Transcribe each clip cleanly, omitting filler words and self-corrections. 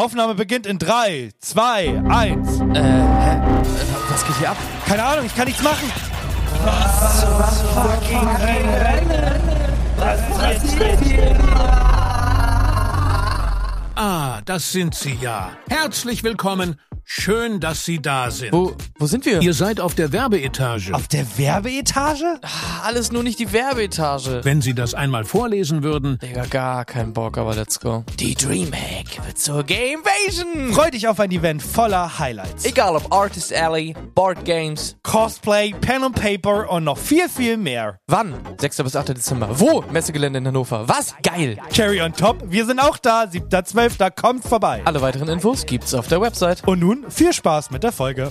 Aufnahme beginnt in 3, 2, 1. Was geht hier ab? Keine Ahnung, ich kann nichts machen. Was fucking Rennen? Was passiert hier? Ah, das sind Sie ja. Herzlich willkommen. Schön, dass Sie da sind. Wo sind wir? Ihr seid auf der Werbeetage. Auf der Werbeetage? Alles nur nicht die Werbeetage. Wenn Sie das einmal vorlesen würden. Digga, gar kein Bock, aber let's go. Die Dreamhack wird zur Gamevasion. Freu dich auf ein Event voller Highlights. Egal ob Artist Alley, Board Games. Cosplay, Pen and Paper und noch viel, viel mehr. Wann? 6. bis 8. Dezember. Wo? Messegelände in Hannover. Was? Geil. Cherry on top, wir sind auch da. 7.12. Kommt vorbei. Alle weiteren Infos gibt's auf der Website. Und nun viel Spaß mit der Folge.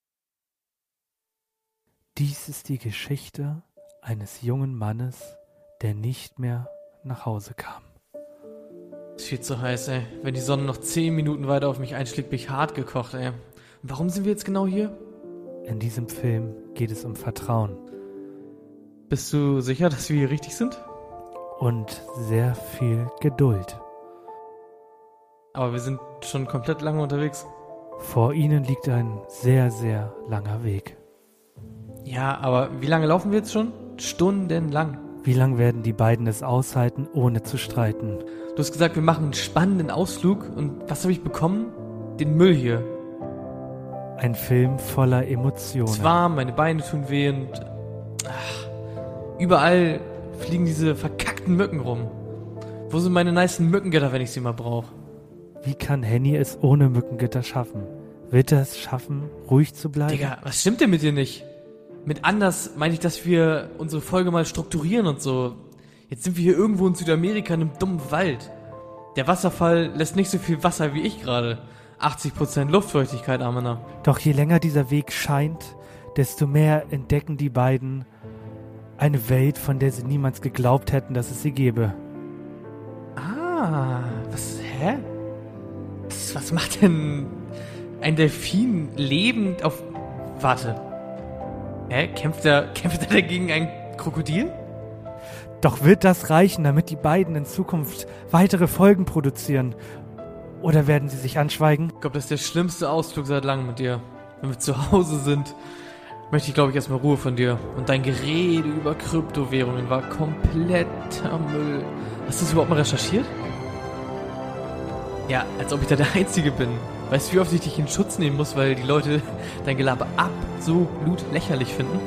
Dies ist die Geschichte eines jungen Mannes, der nicht mehr nach Hause kam. Ist viel zu heiß, ey. Wenn die Sonne noch 10 Minuten weiter auf mich einschlägt, bin ich hart gekocht, ey. Und warum sind wir jetzt genau hier? In diesem Film geht es um Vertrauen Bist du sicher, dass wir hier richtig sind? und sehr viel Geduld. Aber wir sind schon komplett lange unterwegs. Vor ihnen liegt ein sehr, sehr langer Weg. Ja, aber wie lange laufen wir jetzt schon? Stundenlang. Wie lang werden die beiden es aushalten, ohne zu streiten? Du hast gesagt, wir machen einen spannenden Ausflug. Und was habe ich bekommen? Den Müll hier. Ein Film voller Emotionen. Es ist warm, meine Beine tun weh und... überall fliegen diese verkackten Mücken rum. Wo sind meine nicen Mückengitter, wenn ich sie mal brauche? Wie kann Henny es ohne Mückengitter schaffen? Wird er es schaffen, ruhig zu bleiben? Digga, was stimmt denn mit dir nicht? Mit anders meine ich, dass wir unsere Folge mal strukturieren und so. Jetzt sind wir hier irgendwo in Südamerika in einem dummen Wald. Der Wasserfall lässt nicht so viel Wasser wie ich gerade. 80% Luftfeuchtigkeit, Amena. Doch je länger dieser Weg scheint, desto mehr entdecken die beiden eine Welt, von der sie niemals geglaubt hätten, dass es sie gäbe. Ah, hä? Was macht denn ein Delfin lebend auf... Warte. Hä? Kämpft er dagegen ein Krokodil? Doch wird das reichen, damit die beiden in Zukunft weitere Folgen produzieren? Oder werden sie sich anschweigen? Ich glaube, das ist der schlimmste Ausflug seit langem mit dir. Wenn wir zu Hause sind, möchte ich, glaube ich, erstmal Ruhe von dir. Und dein Gerede über Kryptowährungen war kompletter Müll. Hast du das überhaupt mal recherchiert? Ja, als ob ich da der Einzige bin. Weißt du, wie oft ich dich in Schutz nehmen muss, weil die Leute dein Gelaber absolut lächerlich finden?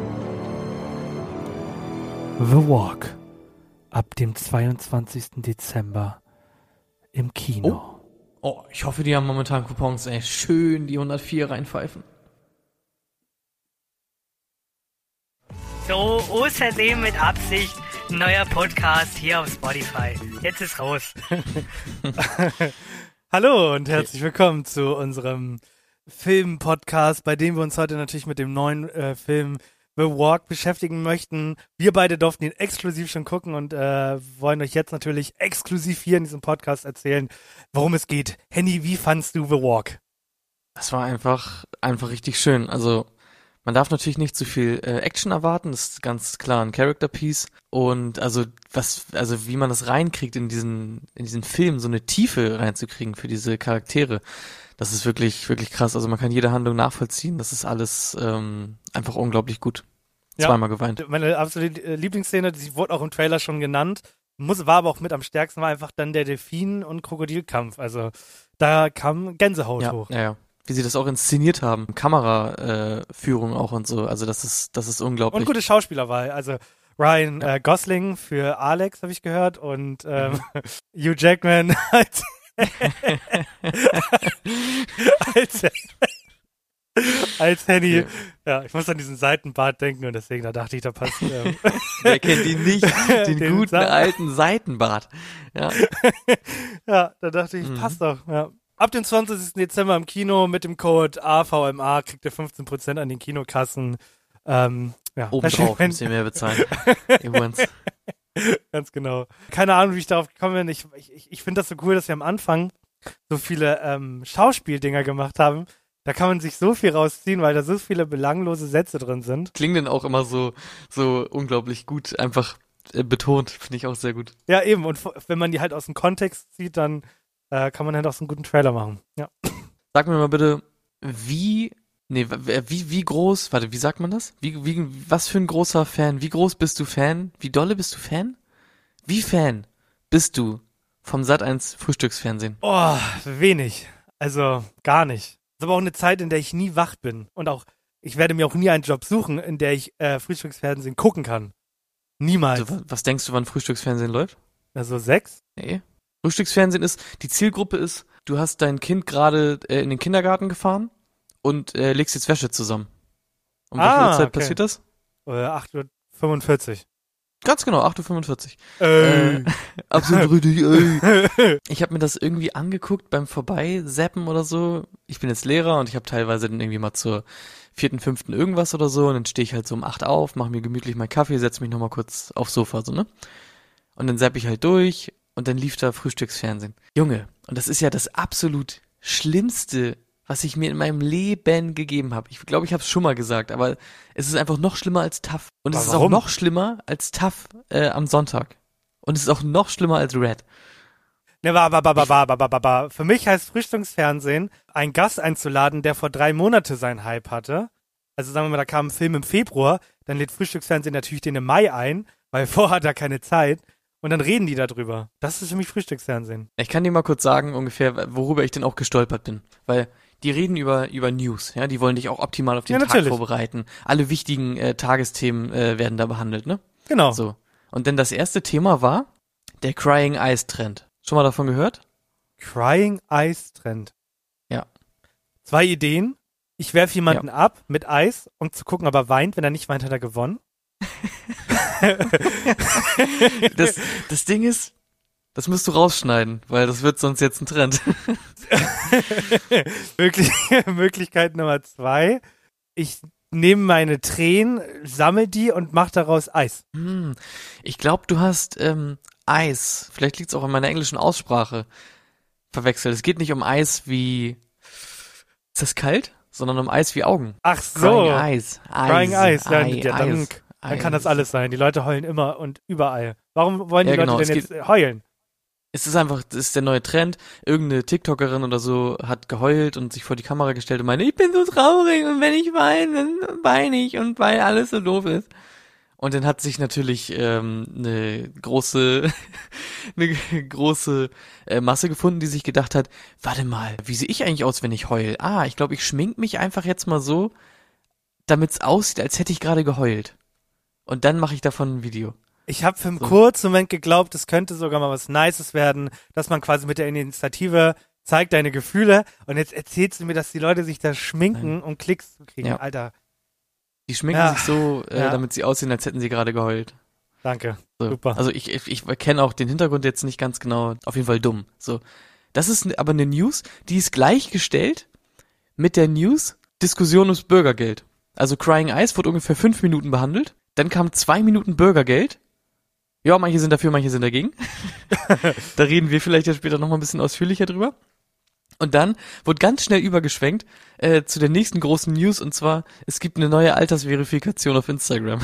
The Walk. Ab dem 22. Dezember im Kino. Oh, ich hoffe, die haben momentan Coupons, ey. Schön die 104 reinpfeifen. So, außerdem mit Absicht ein neuer Podcast hier auf Spotify. Jetzt ist raus. Hallo und herzlich willkommen zu unserem Film-Podcast, bei dem wir uns heute natürlich mit dem neuen Film The Walk beschäftigen möchten. Wir beide durften ihn exklusiv schon gucken und wollen euch jetzt natürlich exklusiv hier in diesem Podcast erzählen, worum es geht. Henny, wie fandst du The Walk? Das war einfach richtig schön. Also man darf natürlich nicht zu viel Action erwarten. Das ist ganz klar ein Character-Piece. Und wie man das reinkriegt in diesen Film, so eine Tiefe reinzukriegen für diese Charaktere, das ist wirklich, wirklich krass. Also man kann jede Handlung nachvollziehen. Das ist alles einfach unglaublich gut. Zweimal geweint. Meine absolute Lieblingsszene, die wurde auch im Trailer schon genannt, war aber auch mit am stärksten, war einfach dann der Delfin- und Krokodilkampf. Also da kam Gänsehaut hoch. Ja. Wie sie das auch inszeniert haben. Kameraführung auch und so. Also das ist unglaublich. Und gute Schauspielerwahl. Also Ryan Gosling für Alex, habe ich gehört. Und Hugh Jackman als Henny. Ja, ich muss an diesen Seitenbart denken und deswegen, da dachte ich, da passt. Wer kennt ihn nicht? Den guten alten Seitenbart. Ja. Ja, da dachte ich, passt doch. Ja. Ab dem 20. Dezember im Kino mit dem Code AVMA kriegt ihr 15% an den Kinokassen. Obendrauf müsst ihr mehr bezahlen. Übrigens. Ganz genau. Keine Ahnung, wie ich darauf gekommen bin. Ich finde das so cool, dass wir am Anfang so viele Schauspieldinger gemacht haben. Da kann man sich so viel rausziehen, weil da so viele belanglose Sätze drin sind. Klingt dann auch immer so unglaublich gut, einfach betont, finde ich auch sehr gut. Ja, eben. Und wenn man die halt aus dem Kontext zieht, dann kann man halt auch so einen guten Trailer machen. Ja. Sag mir mal bitte, wie groß, warte, wie sagt man das? Was für ein großer Fan, wie groß bist du Fan? Wie dolle bist du Fan? Wie Fan bist du vom Sat.1 Frühstücksfernsehen? Oh, wenig. Also gar nicht. Das ist aber auch eine Zeit, in der ich nie wach bin. Und auch, ich werde mir auch nie einen Job suchen, in der ich Frühstücksfernsehen gucken kann. Niemals. Also, was denkst du, wann Frühstücksfernsehen läuft? Also 6? Nee. Frühstücksfernsehen ist, die Zielgruppe ist, du hast dein Kind gerade in den Kindergarten gefahren und legst jetzt Wäsche zusammen. Um wie viel Uhrzeit okay. passiert das? 8:45 Uhr. Ganz genau, 8:45 Uhr. Absolut richtig, Ich habe mir das irgendwie angeguckt beim Vorbeizappen oder so. Ich bin jetzt Lehrer und ich habe teilweise dann irgendwie mal zur 4., 5. irgendwas oder so und dann stehe ich halt so um 8 auf, mache mir gemütlich meinen Kaffee, setze mich nochmal kurz aufs Sofa, so, ne? Und dann zapp ich halt durch und dann lief da Frühstücksfernsehen. Junge, und das ist ja das absolut Schlimmste, was ich mir in meinem Leben gegeben habe. Ich glaube, ich habe es schon mal gesagt, aber es ist einfach noch schlimmer als TAF. Und es ist auch noch schlimmer als TAF am Sonntag. Und es ist auch noch schlimmer als Red. Ne, für mich heißt Frühstücksfernsehen, einen Gast einzuladen, der vor 3 Monate seinen Hype hatte. Also sagen wir mal, da kam ein Film im Februar, dann lädt Frühstücksfernsehen natürlich den im Mai ein, weil vorher hat er keine Zeit. Und dann reden die darüber. Das ist für mich Frühstücksfernsehen. Ich kann dir mal kurz sagen, ungefähr, worüber ich denn auch gestolpert bin. Weil die reden über News, ja, die wollen dich auch optimal auf den Tag vorbereiten. Alle wichtigen Tagesthemen werden da behandelt, ne? Genau. So. Und dann das erste Thema war der Crying Ice Trend. Schon mal davon gehört? Crying Ice Trend. Ja. 2 Ideen. Ich werfe jemanden ab mit Eis, um zu gucken, ob er weint. Wenn er nicht weint, hat er gewonnen. Das Ding ist, das musst du rausschneiden, weil das wird sonst jetzt ein Trend. Möglichkeit Nummer 2. Ich nehme meine Tränen, sammle die und mache daraus Eis. Ich glaube, du hast Eis, vielleicht liegt es auch in meiner englischen Aussprache, verwechselt. Es geht nicht um Eis wie, ist das kalt? Sondern um Eis wie Augen. Ach so. Crying Ice. Crying Ice. Dann kann das alles sein. Die Leute heulen immer und überall. Warum wollen die Leute denn jetzt heulen? Es ist einfach, das ist der neue Trend. Irgendeine TikTokerin oder so hat geheult und sich vor die Kamera gestellt und meinte, ich bin so traurig und wenn ich weine, dann weine ich und weil alles so doof ist. Und dann hat sich natürlich eine große Masse gefunden, die sich gedacht hat, warte mal, wie sehe ich eigentlich aus, wenn ich heul? Ich glaube, ich schmink mich einfach jetzt mal so, damit es aussieht, als hätte ich gerade geheult. Und dann mache ich davon ein Video. Ich habe für einen kurzen Moment geglaubt, es könnte sogar mal was Nices werden, dass man quasi mit der Initiative zeigt deine Gefühle und jetzt erzählst du mir, dass die Leute sich da schminken, um Klicks zu kriegen. Ja. Alter. Die schminken sich so, damit sie aussehen, als hätten sie gerade geheult. Danke. So. Super. Also ich kenne auch den Hintergrund jetzt nicht ganz genau. Auf jeden Fall dumm. So. Das ist aber eine News, die ist gleichgestellt mit der News Diskussion ums Bürgergeld. Also Crying Ice wurde ungefähr 5 Minuten behandelt. Dann kam 2 Minuten Bürgergeld. Ja, manche sind dafür, manche sind dagegen. Da reden wir vielleicht ja später nochmal ein bisschen ausführlicher drüber. Und dann wurde ganz schnell übergeschwenkt zu der nächsten großen News, und zwar, es gibt eine neue Altersverifikation auf Instagram.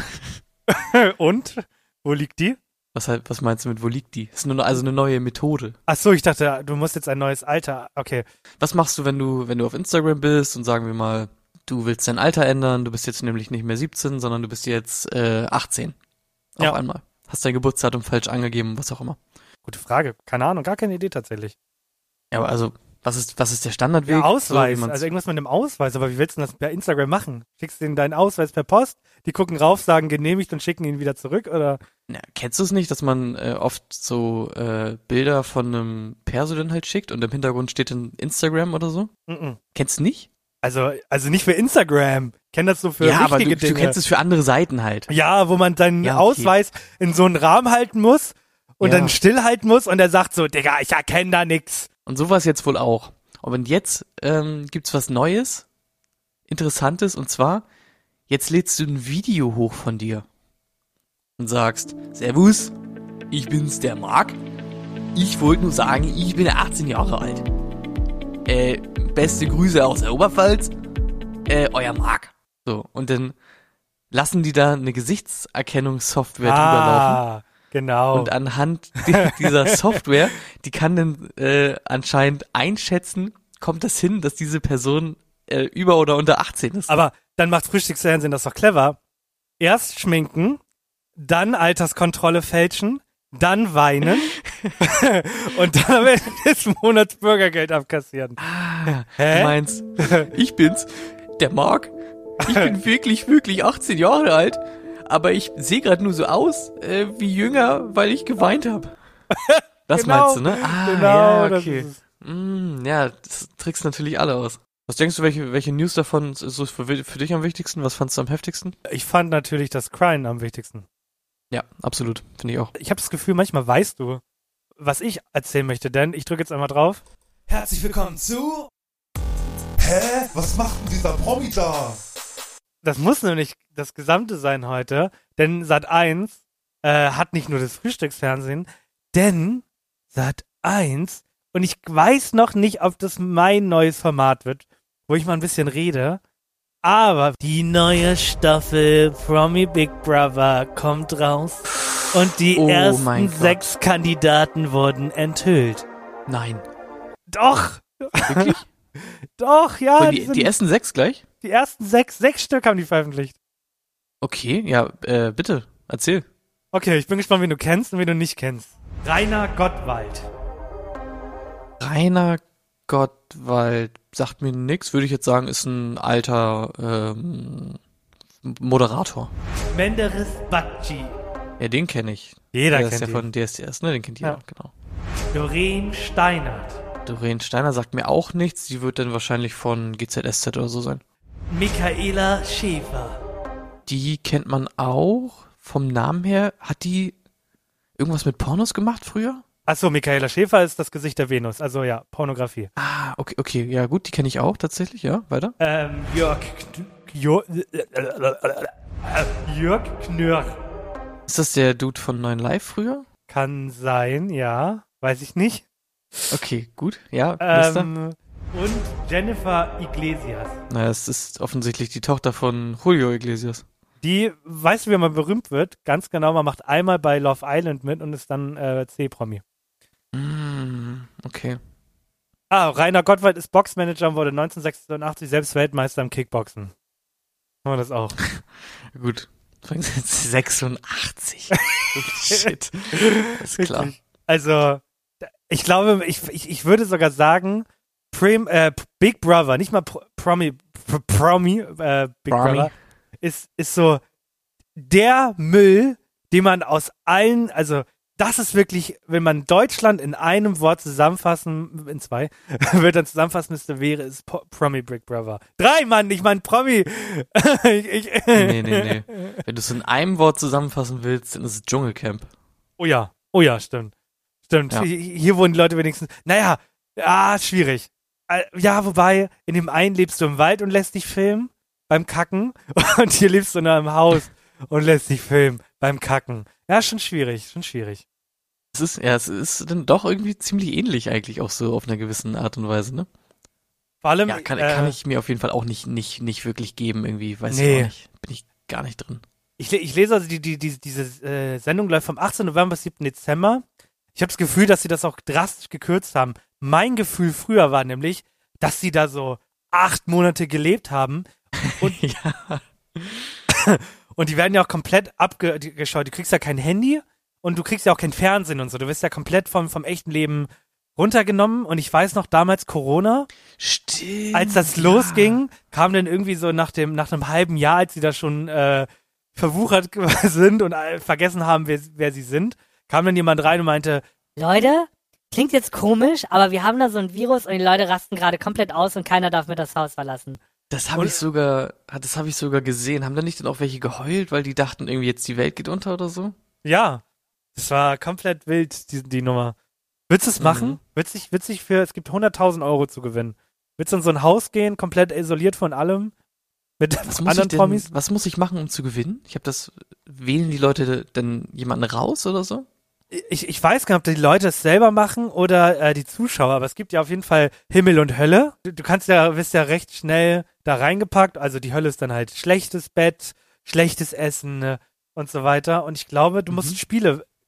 Und? Wo liegt die? Was meinst du mit, wo liegt die? Das ist also eine neue Methode. Ach so, ich dachte, du musst jetzt ein neues Alter, okay. Was machst du, wenn du auf Instagram bist und sagen wir mal, du willst dein Alter ändern, du bist jetzt nämlich nicht mehr 17, sondern du bist jetzt 18. Auf einmal. Hast dein Geburtsdatum falsch angegeben, was auch immer. Gute Frage. Keine Ahnung, gar keine Idee tatsächlich. Ja, aber also, was ist der Standardweg? Ja, Ausweis, so, also irgendwas mit einem Ausweis, aber wie willst du das per Instagram machen? Schickst denen deinen Ausweis per Post, die gucken rauf, sagen genehmigt und schicken ihn wieder zurück, oder? Ja, kennst du es nicht, dass man oft so Bilder von einem Perso dann halt schickt und im Hintergrund steht dann Instagram oder so? Kennst du nicht? Also nicht für Instagram. Kenn das so für wichtige aber du kennst es für andere Seiten halt. Ja, wo man seinen Ausweis in so einen Rahmen halten muss und dann stillhalten muss und er sagt so, Digga, ich erkenne da nix. Und so war es jetzt wohl auch. Und jetzt gibt's was Neues, Interessantes, und zwar, jetzt lädst du ein Video hoch von dir und sagst, Servus, ich bin's, der Marc. Ich wollte nur sagen, ich bin 18 Jahre alt. Beste Grüße aus der Oberpfalz. Euer Marc. So, und dann lassen die da eine Gesichtserkennungssoftware drüber laufen. Genau. Und anhand dieser Software, die kann dann anscheinend einschätzen, kommt das hin, dass diese Person über oder unter 18 ist. Aber dann macht Frühstücksfernsehen das doch clever. Erst schminken, dann Alterskontrolle fälschen, dann weinen und dann am Ende des Monats Bürgergeld abkassieren. Du meinst, ich bin's, der Marc. Ich bin wirklich, wirklich 18 Jahre alt, aber ich sehe gerade nur so aus wie jünger, weil ich geweint habe. Das Genau, meinst du, ne? genau, ja, das okay. ist Ja, das trickst natürlich alle aus. Was denkst du, welche News davon ist so für dich am wichtigsten? Was fandst du am heftigsten? Ich fand natürlich das Crying am wichtigsten. Ja, absolut. Finde ich auch. Ich habe das Gefühl, manchmal weißt du, was ich erzählen möchte, denn ich drücke jetzt einmal drauf. Herzlich willkommen zu... Hä? Was macht denn dieser Promi da? Das muss nämlich das Gesamte sein heute, denn Sat.1 hat nicht nur das Frühstücksfernsehen, denn Sat.1, und ich weiß noch nicht, ob das mein neues Format wird, wo ich mal ein bisschen rede, aber die neue Staffel Promi Big Brother kommt raus und die Oh mein ersten Gott. 6 Kandidaten wurden enthüllt. Nein. Doch! Wirklich? Doch, ja. Und Die die ersten 6 gleich? die ersten 6 Stück haben die veröffentlicht. Okay, ja, bitte, erzähl. Okay, ich bin gespannt, wen du kennst und wen du nicht kennst. Rainer Gottwald. Rainer Gottwald sagt mir nix, würde ich jetzt sagen, ist ein alter Moderator. Menderes Bakci. Ja, den kenne ich. Jeder Der ist kennt ja ihn. von DSDS, ne? Den kennt jeder, Ja. genau. Doreen Steinert. Doreen Steiner sagt mir auch nichts, die wird dann wahrscheinlich von GZSZ oder so sein. Michaela Schäfer. Die kennt man auch vom Namen her. Hat die irgendwas mit Pornos gemacht früher? Achso, Michaela Schäfer ist das Gesicht der Venus. Also ja, Pornografie. Ah, okay, ja gut, die kenne ich auch tatsächlich, ja, weiter. Jörg Knörr. Ist das der Dude von 9 Live früher? Kann sein, ja. Weiß ich nicht. Okay, gut, ja, Mister. Und Jennifer Iglesias. Naja, es ist offensichtlich die Tochter von Julio Iglesias. Die, weißt du, wie man berühmt wird? Ganz genau, man macht einmal bei Love Island mit und ist dann C-Promi. Okay. Ah, Rainer Gottwald ist Boxmanager und wurde 1986 selbst Weltmeister im Kickboxen. Haben wir das auch. Gut. 86. Shit. Ist klar. Wirklich. Also, ich glaube, ich würde sogar sagen, Big Brother, nicht mal Promi, Big Promi. Brother, ist so der Müll, den man aus allen, also das ist wirklich, wenn man Deutschland in einem Wort zusammenfassen, in 2, wird dann zusammenfassen müsste, wäre es Promi Big Brother. 3, Mann, ich meine Promi. Nee. Wenn du es in einem Wort zusammenfassen willst, dann ist es Dschungelcamp. Oh ja, stimmt. Ja. Hier wohnen die Leute wenigstens, schwierig. Ja, wobei, in dem einen lebst du im Wald und lässt dich filmen beim Kacken und hier lebst du in einem Haus und lässt dich filmen beim Kacken. Ja, schon schwierig. Es ist dann doch irgendwie ziemlich ähnlich eigentlich auch so auf einer gewissen Art und Weise, ne? Vor allem, Ja, kann ich mir auf jeden Fall auch nicht wirklich geben irgendwie, weiß ich Nee. auch nicht. Bin ich gar nicht drin. ich lese also diese Sendung läuft vom 18. November bis 7. Dezember. Ich habe das Gefühl, dass sie das auch drastisch gekürzt haben. Mein Gefühl früher war nämlich, dass sie da so 8 Monate gelebt haben und Ja. und die werden ja auch komplett abgeschaut. Du kriegst ja kein Handy und du kriegst ja auch kein Fernsehen und so. Du wirst ja komplett vom echten Leben runtergenommen. Und ich weiß noch, damals Corona, Stimmt. als das losging, kam dann irgendwie so nach einem halben Jahr, als sie da schon verwuchert sind und vergessen haben, wer sie sind, kam dann jemand rein und meinte, Leute, klingt jetzt komisch, aber wir haben da so ein Virus und die Leute rasten gerade komplett aus und keiner darf mehr das Haus verlassen. Das habe ich sogar gesehen. Haben da nicht dann auch welche geheult, weil die dachten irgendwie jetzt die Welt geht unter oder so? ja, das war komplett wild, die Nummer. Würdest du es machen? Wird's sich es gibt 100.000 Euro zu gewinnen. Würdest du in so ein Haus gehen, komplett isoliert von allem? Mit anderen Promis? Was muss ich machen, um zu gewinnen? Wählen die Leute denn jemanden raus oder so? Ich weiß gar nicht, ob die Leute es selber machen oder die Zuschauer, aber es gibt ja auf jeden Fall Himmel und Hölle. Du wirst ja recht schnell da reingepackt. Also die Hölle ist dann halt schlechtes Bett, schlechtes Essen und so weiter. Und ich glaube, du musst Spiele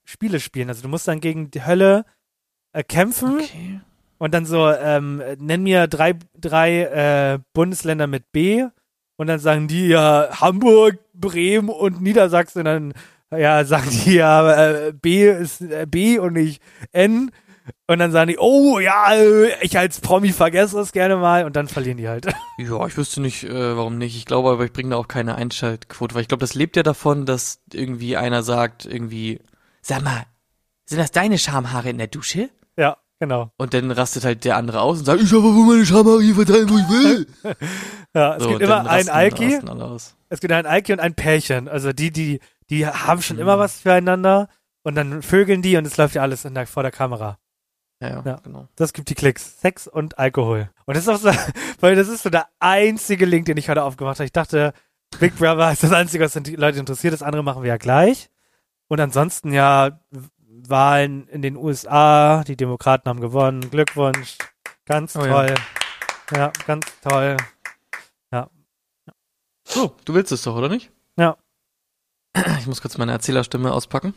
Spiele spielen. Also du musst dann gegen die Hölle kämpfen Okay. und dann so, nenn mir drei Bundesländer mit B und dann sagen die ja Hamburg, Bremen und Niedersachsen und dann sagen die ja B ist B und nicht N und dann sagen die, oh ja, ich als Promi vergesse das gerne mal und dann verlieren die halt. Ja, ich wüsste nicht, warum nicht. Ich glaube aber, ich bringe da auch keine Einschaltquote, weil ich glaube, das lebt ja davon, dass irgendwie einer sagt, irgendwie, sag mal, sind das deine Schamhaare in der Dusche? Ja, genau. Und dann rastet halt der andere aus und sagt, ich habe wohl meine Schamhaare hier verteilen, wo ich will. Ja, es gibt immer einen Alki. rasten alle aus. Es gibt einen Alki und ein Pärchen. Also die haben schon immer was füreinander und dann vögeln die und es läuft ja alles vor der Kamera. Ja, genau. Das gibt die Klicks. Sex und Alkohol. Und das ist auch so, weil das ist so der einzige Link, den ich heute aufgemacht habe. Ich dachte, Big Brother ist das Einzige, was die Leute interessiert. Das andere machen wir ja gleich. Und ansonsten Wahlen in den USA. Die Demokraten haben gewonnen. Glückwunsch. Ganz toll. Ja, ganz toll. Ja. So, du willst es doch, oder nicht? Ja. Ich muss kurz meine Erzählerstimme auspacken.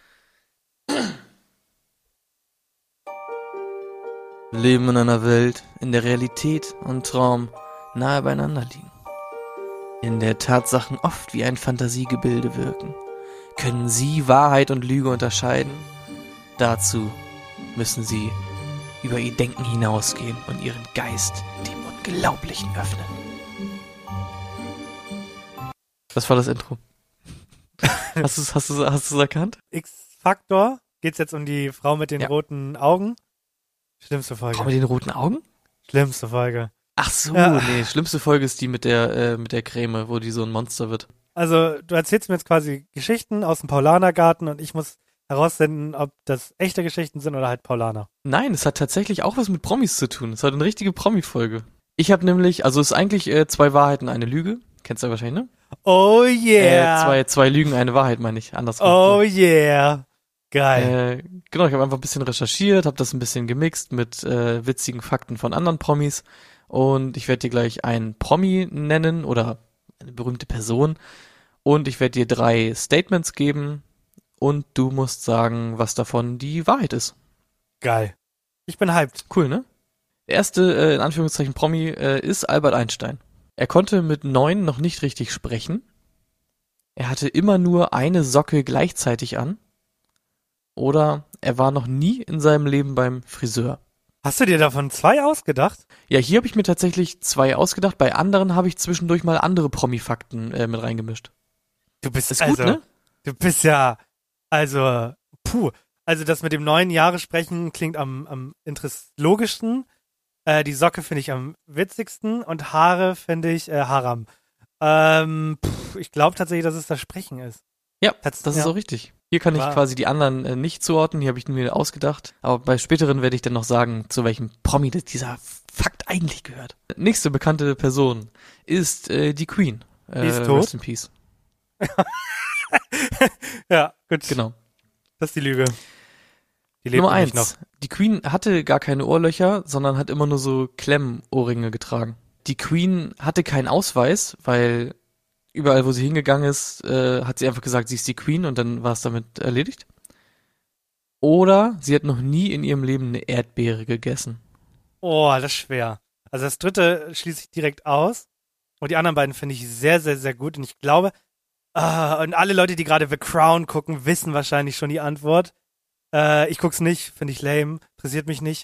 Wir leben in einer Welt, in der Realität und Traum nahe beieinander liegen. In der Tatsachen oft wie ein Fantasiegebilde wirken. Können Sie Wahrheit und Lüge unterscheiden? Dazu müssen Sie über Ihr Denken hinausgehen und Ihren Geist dem Unglaublichen öffnen. Das war das Intro. Hast du es erkannt? X-Faktor. Geht's jetzt um die Frau mit den roten Augen? Schlimmste Folge. Frau mit den roten Augen? Schlimmste Folge. Ach so, Ja. nee, schlimmste Folge ist die mit der Creme, wo die so ein Monster wird. Also, du erzählst mir jetzt quasi Geschichten aus dem Paulanergarten und ich muss herausfinden, ob das echte Geschichten sind oder halt Paulaner. Nein, es hat tatsächlich auch was mit Promis zu tun. Es hat eine richtige Promi-Folge. Ich habe nämlich, also es ist eigentlich 2 Wahrheiten, eine Lüge. Kennst du ja wahrscheinlich, ne? Oh yeah. Zwei Lügen, eine Wahrheit, meine ich. Andersrum. Oh yeah. Geil. Genau, ich habe einfach ein bisschen recherchiert, habe das ein bisschen gemixt mit witzigen Fakten von anderen Promis. Und ich werde dir gleich einen Promi nennen oder eine berühmte Person. Und ich werde dir 3 Statements geben. Und du musst sagen, was davon die Wahrheit ist. Geil. Ich bin hyped. Cool, ne? Der erste, in Anführungszeichen, Promi ist Albert Einstein. Er konnte mit 9 noch nicht richtig sprechen. Er hatte immer nur eine Socke gleichzeitig an. Oder er war noch nie in seinem Leben beim Friseur. Hast du dir davon 2 ausgedacht? Ja, hier habe ich mir tatsächlich 2 ausgedacht. Bei anderen habe ich zwischendurch mal andere Promi-Fakten mit reingemischt. Du bist Ist gut, ne? Du bist ja, also das mit dem 9 Jahre sprechen klingt am logischsten. Die Socke finde ich am witzigsten und Haare finde ich Haram. Ich glaube tatsächlich, dass es das Sprechen ist. Ja, das ist auch richtig. Hier kann ich quasi die anderen nicht zuordnen, hier habe ich mir ausgedacht. Aber bei späteren werde ich dann noch sagen, zu welchem Promi dieser Fakt eigentlich gehört. Nächste bekannte Person ist die Queen. Die ist tot? Rest in Peace. Ja, gut. Genau. Das ist die Lüge. Die lebt Nummer nämlich 1. Die Queen hatte gar keine Ohrlöcher, sondern hat immer nur so Klemmohrringe getragen. Die Queen hatte keinen Ausweis, weil überall, wo sie hingegangen ist, hat sie einfach gesagt, sie ist die Queen und dann war es damit erledigt. Oder sie hat noch nie in ihrem Leben eine Erdbeere gegessen. Oh, das ist schwer. Also das dritte schließe ich direkt aus. Und die anderen beiden finde ich sehr, sehr, sehr gut. Und ich glaube, und alle Leute, die gerade The Crown gucken, wissen wahrscheinlich schon die Antwort. Ich guck's nicht, finde ich lame, interessiert mich nicht.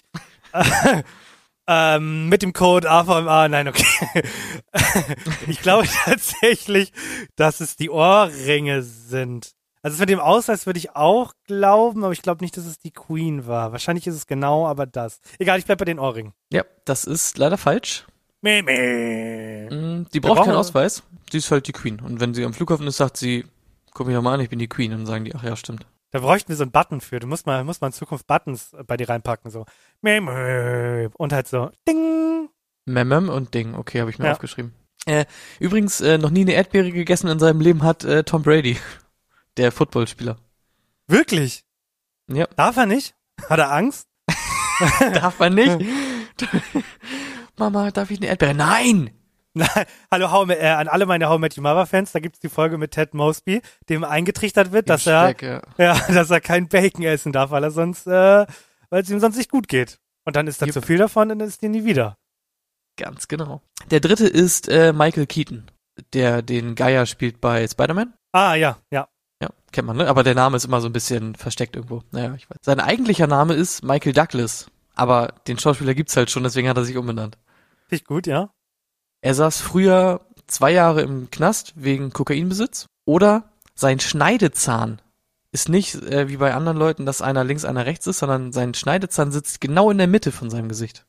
Mit dem Code AVMA, nein, okay. Ich glaube tatsächlich, dass es die Ohrringe sind. Also mit dem Ausweis würde ich auch glauben, aber ich glaube nicht, dass es die Queen war. Wahrscheinlich ist es genau, aber das. Egal, ich bleib bei den Ohrringen. Ja, das ist leider falsch. Meh. Die braucht keinen Ausweis, sie ist halt die Queen. Und wenn sie am Flughafen ist, sagt sie, guck mich doch mal an, ich bin die Queen. Und dann sagen die, ach ja, stimmt. Da bräuchten wir so einen Button für. Du musst mal in Zukunft Buttons bei dir reinpacken, so. Und halt so, ding. Memem und Ding, okay, habe ich mir aufgeschrieben. Übrigens, noch nie eine Erdbeere gegessen in seinem Leben hat Tom Brady, der Footballspieler. Wirklich? Ja. Darf er nicht? Hat er Angst? Darf man nicht? Mama, darf ich eine Erdbeere? Nein! Hallo, an alle meine How I Met Your Mother Fans, da gibt's die Folge mit Ted Mosby, dem eingetrichtert wird, dass dass er kein Bacon essen darf, weil es ihm sonst nicht gut geht. Und dann ist da zu viel davon und dann ist die nie wieder. Ganz genau. Der dritte ist Michael Keaton, der den Geier spielt bei Spider-Man. Ah, ja. Ja, kennt man, ne? Aber der Name ist immer so ein bisschen versteckt irgendwo. Naja, ich weiß. Sein eigentlicher Name ist Michael Douglas, aber den Schauspieler gibt's halt schon, deswegen hat er sich umbenannt. Finde ich gut, ja. Er saß früher 2 Jahre im Knast wegen Kokainbesitz. Oder sein Schneidezahn ist nicht wie bei anderen Leuten, dass einer links, einer rechts ist, sondern sein Schneidezahn sitzt genau in der Mitte von seinem Gesicht.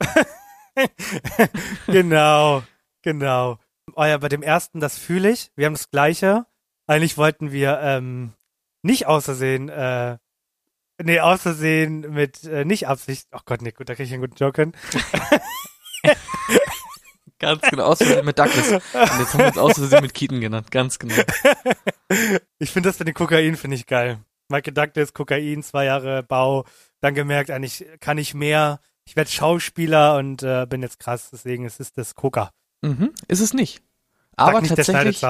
Genau. Oh ja, bei dem ersten, das fühle ich. Wir haben das Gleiche. Eigentlich wollten wir nicht aus Versehen mit nicht Absicht. Oh Gott, nee, gut, da kriege ich einen guten Joke hin. Ganz genau, aus Versehen mit Douglas. Und jetzt haben wir uns aus Versehen mit Keaton genannt, ganz genau. Ich finde das mit dem Kokain, finde ich geil. Michael Douglas, Kokain, 2 Jahre Bau, dann gemerkt, eigentlich kann ich mehr. Ich werde Schauspieler und bin jetzt krass, deswegen ist es das Coca. Ist es nicht. Aber nicht tatsächlich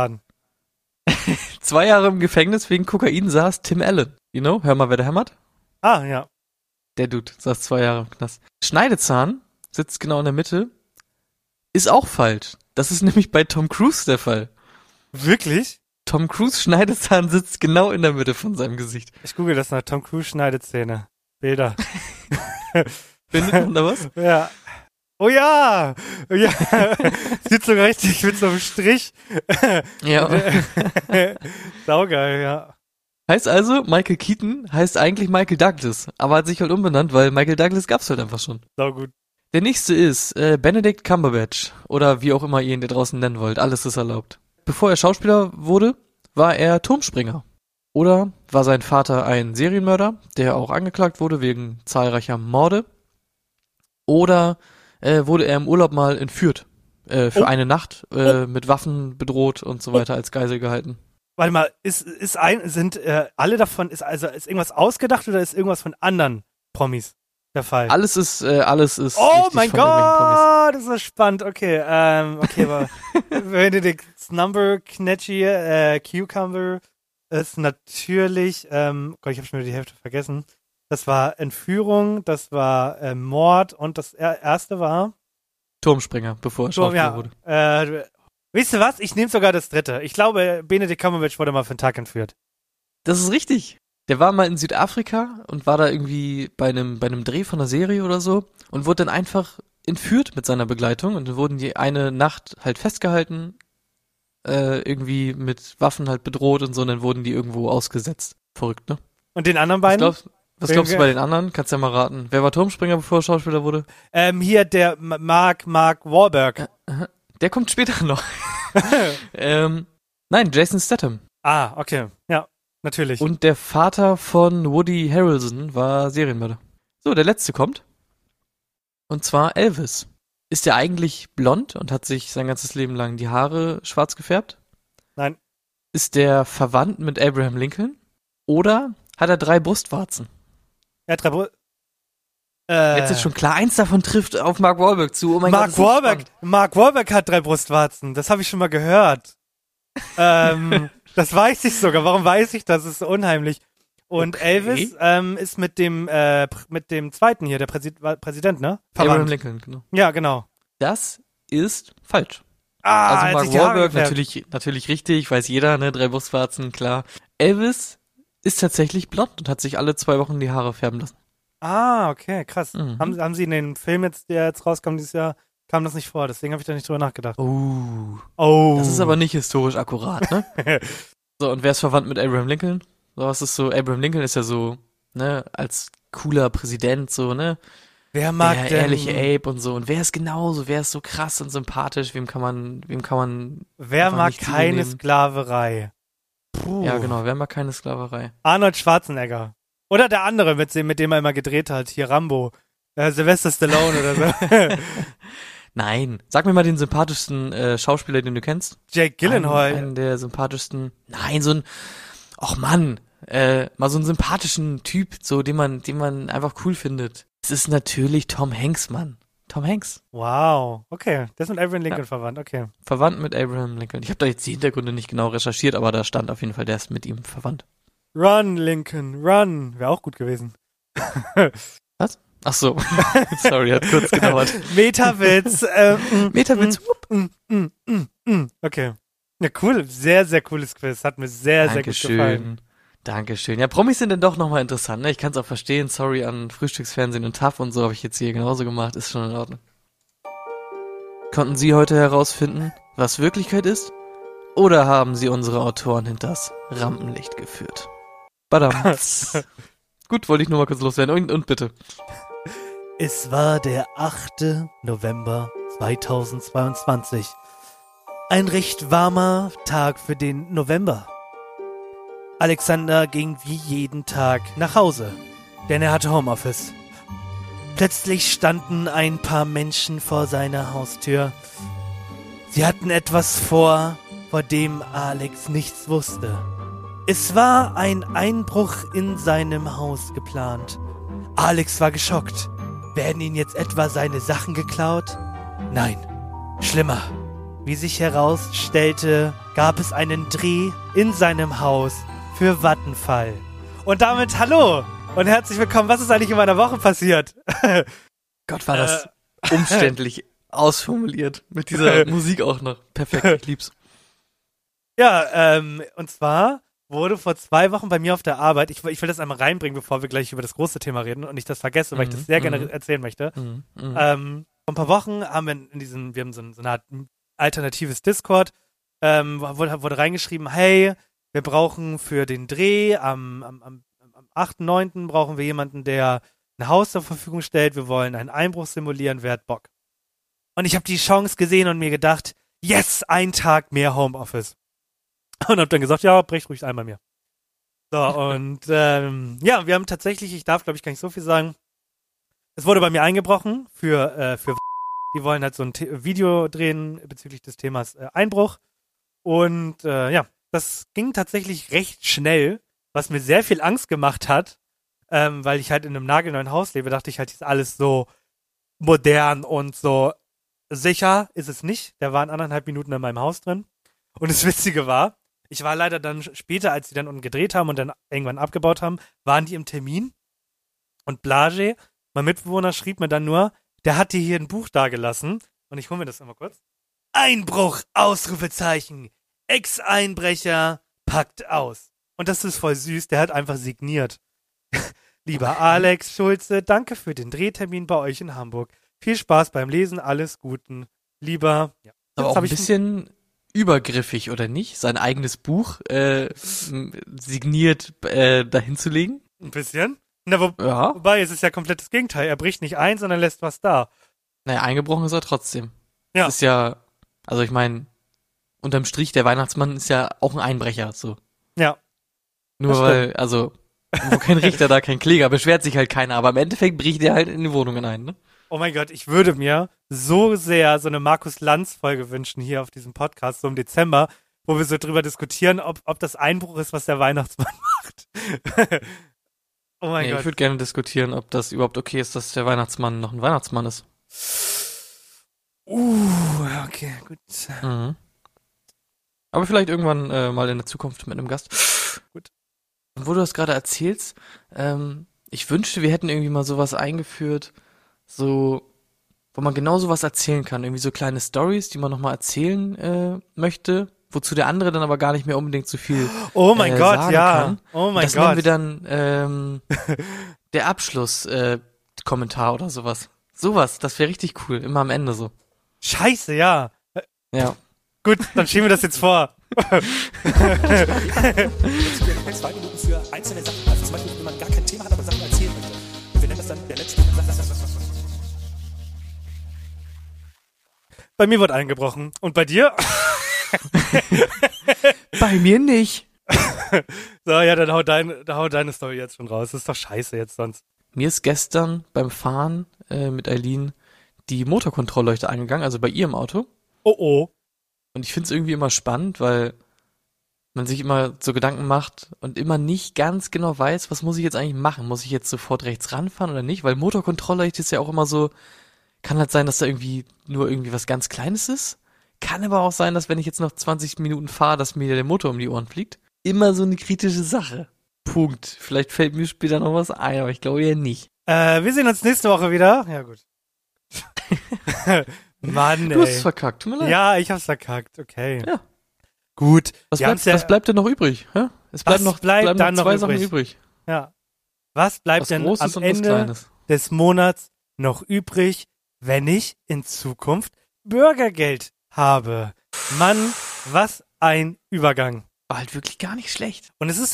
2 Jahre im Gefängnis wegen Kokain saß Tim Allen. You know, hör mal, wer da hämmert? Ah, ja. Der Dude saß 2 Jahre im Knast. Schneidezahn sitzt genau in der Mitte. Ist auch falsch. Das ist nämlich bei Tom Cruise der Fall. Wirklich? Tom Cruise Schneidezahn sitzt genau in der Mitte von seinem Gesicht. Ich google das nach Tom Cruise Schneidezähne. Bilder. Findet man da was? Ja. Oh ja! Sieht sogar richtig mit so einem Strich. Ja. Saugeil, ja. Heißt also, Michael Keaton heißt eigentlich Michael Douglas, aber hat sich halt umbenannt, weil Michael Douglas gab's halt einfach schon. Saugut. Der nächste ist Benedict Cumberbatch oder wie auch immer ihr ihn da draußen nennen wollt. Alles ist erlaubt. Bevor er Schauspieler wurde, war er Turmspringer. Oder war sein Vater ein Serienmörder, der auch angeklagt wurde wegen zahlreicher Morde. Oder wurde er im Urlaub mal entführt. Für eine Nacht mit Waffen bedroht und so weiter als Geisel gehalten. Warte mal, sind alle davon, ist irgendwas ausgedacht oder ist irgendwas von anderen Promis der Fall? Alles ist oh mein Gott, das ist spannend. Okay, aber Benedict's Number Knetchy, Cucumber ist natürlich, Gott, ich habe schon wieder die Hälfte vergessen. Das war Entführung, das war Mord und das erste war Turmspringer, bevor er Schauspieler wurde. Weißt du was? Ich nehme sogar das dritte. Ich glaube, Benedict Cumberbatch wurde mal für einen Tag entführt. Das ist richtig. Der war mal in Südafrika und war da irgendwie bei einem Dreh von einer Serie oder so und wurde dann einfach entführt mit seiner Begleitung und dann wurden die eine Nacht halt festgehalten, irgendwie mit Waffen halt bedroht und so und dann wurden die irgendwo ausgesetzt. Verrückt, ne? Und den anderen beiden? Was glaubst du bei den anderen? Kannst ja mal raten. Wer war Turmspringer, bevor er Schauspieler wurde? Hier der Mark Wahlberg. Der kommt später noch. Nein, Jason Statham. Ah, okay. Ja, natürlich. Und der Vater von Woody Harrelson war Serienmörder. So, der letzte kommt. Und zwar Elvis. Ist der eigentlich blond und hat sich sein ganzes Leben lang die Haare schwarz gefärbt? Nein. Ist der verwandt mit Abraham Lincoln? Oder hat er 3 Brustwarzen? Er hat 3 Brustwarzen. Jetzt ist schon klar, eins davon trifft auf Mark Wahlberg zu. Oh mein Gott, Mark Wahlberg hat 3 Brustwarzen. Das habe ich schon mal gehört. Das weiß ich sogar. Warum weiß ich das? Das ist so unheimlich. Und okay. Elvis ist mit dem zweiten hier, der Präsident, ne? Verwandt. Abraham Lincoln, genau. Ja, genau. Das ist falsch. Also Mark Wahlberg natürlich richtig, weiß jeder, ne? 3 Brustwarzen, klar. Elvis ist tatsächlich blond und hat sich alle 2 Wochen die Haare färben lassen. Ah, okay, krass. Haben sie in den Film der jetzt rauskam dieses Jahr, kam das nicht vor, deswegen habe ich da nicht drüber nachgedacht. Oh. Das ist aber nicht historisch akkurat, ne? So, und wer ist verwandt mit Abraham Lincoln? So, was ist so, Abraham Lincoln ist ja so, ne, als cooler Präsident, so, ne? Wer mag der denn? Ehrliche Abe und so. Und wer ist genauso, wer ist so krass und sympathisch, wem kann man wer mag keine Sklaverei? Puh. Ja, genau, wer mag keine Sklaverei? Arnold Schwarzenegger. Oder der andere, mit dem er immer gedreht hat, hier Rambo. Sylvester Stallone oder so. Nein. Sag mir mal den sympathischsten Schauspieler, den du kennst. Jake Gyllenhaal. Einen der sympathischsten. Nein, so ein. Och Mann. Mal so einen sympathischen Typ, so den man einfach cool findet. Es ist natürlich Tom Hanks, Mann. Tom Hanks. Wow, okay. Der ist mit Abraham Lincoln verwandt, okay. Verwandt mit Abraham Lincoln. Ich habe da jetzt die Hintergründe nicht genau recherchiert, aber da stand auf jeden Fall, der ist mit ihm verwandt. Run, Lincoln, run. Wäre auch gut gewesen. Was? Ach so. Sorry, hat kurz gedauert. Metawitz. Metawitz. Okay. Ja, cool. Sehr, sehr cooles Quiz. Hat mir sehr, sehr gut gefallen. Dankeschön. Ja, Promis sind dann doch nochmal interessant, ne? Ich kann es auch verstehen. Sorry an Frühstücksfernsehen und TAF und so, habe ich jetzt hier genauso gemacht. Ist schon in Ordnung. Konnten Sie heute herausfinden, was Wirklichkeit ist? Oder haben Sie unsere Autoren hinters Rampenlicht geführt? Badam. Gut, wollte ich nur mal kurz loswerden. Und bitte. Es war der 8. November 2022. Ein recht warmer Tag für den November. Alexander ging wie jeden Tag nach Hause, denn er hatte Homeoffice. Plötzlich standen ein paar Menschen vor seiner Haustür. Sie hatten etwas vor dem Alex nichts wusste. Es war ein Einbruch in seinem Haus geplant. Alex war geschockt. Werden ihm jetzt etwa seine Sachen geklaut? Nein, schlimmer. Wie sich herausstellte, gab es einen Dreh in seinem Haus für Vattenfall. Und damit hallo und herzlich willkommen. Was ist eigentlich in meiner Woche passiert? Gott, war das umständlich ausformuliert. Mit dieser Musik auch noch. Perfekt, ich lieb's. Ja, und zwar wurde vor 2 Wochen bei mir auf der Arbeit, ich will das einmal reinbringen, bevor wir gleich über das große Thema reden und ich das vergesse, weil ich das sehr gerne erzählen möchte. Vor ein paar Wochen haben wir haben so eine Art alternatives Discord, wurde reingeschrieben, hey, wir brauchen für den Dreh am 8.9. brauchen wir jemanden, der ein Haus zur Verfügung stellt. Wir wollen einen Einbruch simulieren. Wer hat Bock? Und ich habe die Chance gesehen und mir gedacht, yes, ein Tag mehr Homeoffice. Und habe dann gesagt, ja, brecht ruhig ein bei mir. So, und ja, wir haben tatsächlich, ich darf, glaube ich, gar nicht so viel sagen. Es wurde bei mir eingebrochen für die wollen halt so ein Video drehen bezüglich des Themas Einbruch. Und ja, das ging tatsächlich recht schnell, was mir sehr viel Angst gemacht hat, weil ich halt in einem nagelneuen Haus lebe, dachte ich halt, ist alles so modern und so sicher ist es nicht. Der war in 1,5 Minuten in meinem Haus drin. Und das Witzige war, ich war leider dann später, als sie dann unten gedreht haben und dann irgendwann abgebaut haben, waren die im Termin. Und Blage, mein Mitbewohner, schrieb mir dann nur, der hat dir hier ein Buch dagelassen. Und ich hole mir das einmal kurz. Einbruch, Ausrufezeichen. Ex-Einbrecher packt aus. Und das ist voll süß, der hat einfach signiert. Lieber Alex Schulze, danke für den Drehtermin bei euch in Hamburg. Viel Spaß beim Lesen, alles Guten. Lieber. Ja. Aber auch ein bisschen übergriffig, oder nicht? Sein eigenes Buch signiert dahin zu legen? Ein bisschen. Na, wobei, es ist ja komplett das Gegenteil. Er bricht nicht ein, sondern lässt was da. Naja, eingebrochen ist er trotzdem. Ja. Das ist ja, also ich meine, unterm Strich, der Weihnachtsmann ist ja auch ein Einbrecher, so. Ja. Nur weil, also, wo kein Richter, da kein Kläger, beschwert sich halt keiner, aber im Endeffekt bricht er halt in die Wohnungen ein, ne? Oh mein Gott, ich würde mir so sehr so eine Markus-Lanz-Folge wünschen hier auf diesem Podcast, so im Dezember, wo wir so drüber diskutieren, ob das Einbruch ist, was der Weihnachtsmann macht. Oh mein Gott. Ich würde gerne diskutieren, ob das überhaupt okay ist, dass der Weihnachtsmann noch ein Weihnachtsmann ist. Okay, gut. Mhm. Aber vielleicht irgendwann mal in der Zukunft mit einem Gast. Gut. Und wo du das gerade erzählst, ich wünschte, wir hätten irgendwie mal sowas eingeführt, so, wo man genau sowas erzählen kann. Irgendwie so kleine Stories, die man nochmal erzählen möchte, wozu der andere dann aber gar nicht mehr unbedingt so viel Oh mein Gott, sagen ja. kann. Oh mein das Gott. nennen wir dann der Abschluss-Kommentar oder sowas. Sowas, das wäre richtig cool, immer am Ende so. Scheiße, ja. Ja. Gut, dann schieben wir das jetzt vor. 2 Minuten für einzelne Sachen. Also zum Beispiel, wenn man gar kein Thema hat, aber Sachen erzählen möchte. Und wir nennen das dann der letzte. Bei mir wird eingebrochen. Und bei dir? Bei mir nicht. So, ja, dann hau deine Story jetzt schon raus. Das ist doch scheiße jetzt sonst. Mir ist gestern beim Fahren mit Eileen die Motorkontrollleuchte angegangen, also bei ihr im Auto. Oh. Und ich finde es irgendwie immer spannend, weil man sich immer so Gedanken macht und immer nicht ganz genau weiß, was muss ich jetzt eigentlich machen? Muss ich jetzt sofort rechts ranfahren oder nicht? Weil Motorkontrollleuchte ist ja auch immer so, Kann halt sein, dass da nur irgendwie was ganz Kleines ist. Kann aber auch sein, dass wenn ich jetzt noch 20 Minuten fahre, dass mir der Motor um die Ohren fliegt. Immer so eine kritische Sache. Punkt. Vielleicht fällt mir später noch was ein, aber ich glaube eher nicht. Wir sehen uns nächste Woche wieder. Ja, gut. Mann, ey. Du hast es verkackt, tut mir leid. Ja, ich hab's verkackt. Okay. Ja. Gut. Was bleibt denn noch übrig? Hä? Es bleiben noch zwei Sachen übrig. Ja. Was bleibt Was denn Großes am und was Ende Kleines. des Monats noch übrig, wenn ich in Zukunft Bürgergeld habe? Mann, was ein Übergang. War halt wirklich gar nicht schlecht. Und es ist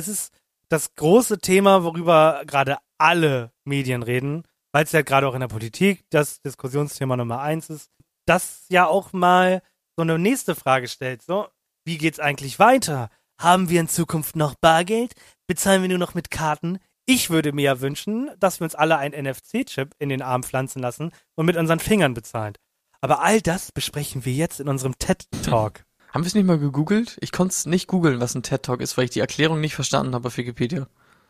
das große Thema, worüber gerade alle Medien reden, weil es ja gerade auch in der Politik das Diskussionsthema Nummer 1 ist, das ja auch mal so eine nächste Frage stellt. So, wie geht's eigentlich weiter? Haben wir in Zukunft noch Bargeld? Bezahlen wir nur noch mit Karten? Ich würde mir ja wünschen, dass wir uns alle einen NFC-Chip in den Arm pflanzen lassen und mit unseren Fingern bezahlen. Aber all das besprechen wir jetzt in unserem TED-Talk. Haben wir es nicht mal gegoogelt? Ich konnte es nicht googeln, was ein TED-Talk ist, weil ich die Erklärung nicht verstanden habe auf Wikipedia.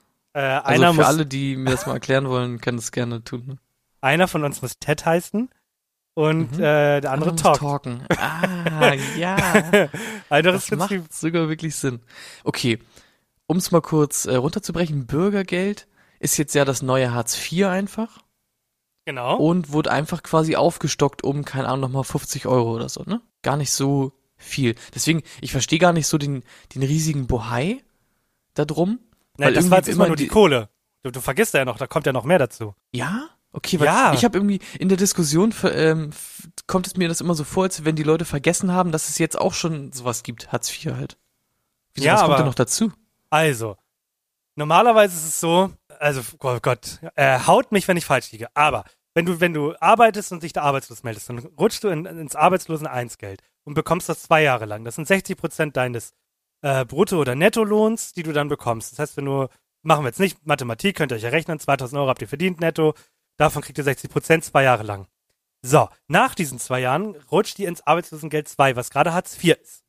Also für alle, die mir das mal erklären wollen, können das gerne tun. Ne? Einer von uns muss TED heißen und der andere Talk. Talken. Ah, ja. Das macht sogar wirklich Sinn. Okay, um es mal kurz runterzubrechen, Bürgergeld ist jetzt ja das neue Hartz IV einfach. Genau. Und wurde einfach quasi aufgestockt um, keine Ahnung, nochmal 50 Euro oder so, ne? Gar nicht so viel. Deswegen, ich verstehe gar nicht so den riesigen Bohai da drum. Nein, das war jetzt immer nur die Kohle. Du vergisst ja noch, da kommt ja noch mehr dazu. Ja? Okay, weil ich habe irgendwie in der Diskussion kommt es mir das immer so vor, als wenn die Leute vergessen haben, dass es jetzt auch schon sowas gibt, Hartz IV halt. Wieso, was kommt denn noch dazu? Also, normalerweise ist es so, also, oh Gott, haut mich, wenn ich falsch liege, aber wenn du arbeitest und dich da arbeitslos meldest, dann rutschst du ins Arbeitslosen-1-Geld und bekommst das 2 Jahre lang. Das sind 60% deines Brutto- oder Nettolohns, die du dann bekommst. Das heißt, machen wir jetzt nicht Mathematik, könnt ihr euch ja rechnen, 2.000 Euro habt ihr verdient netto, davon kriegt ihr 60% 2 Jahre lang. So, nach diesen 2 Jahren rutscht ihr ins Arbeitslosengeld 2, was gerade Hartz IV ist.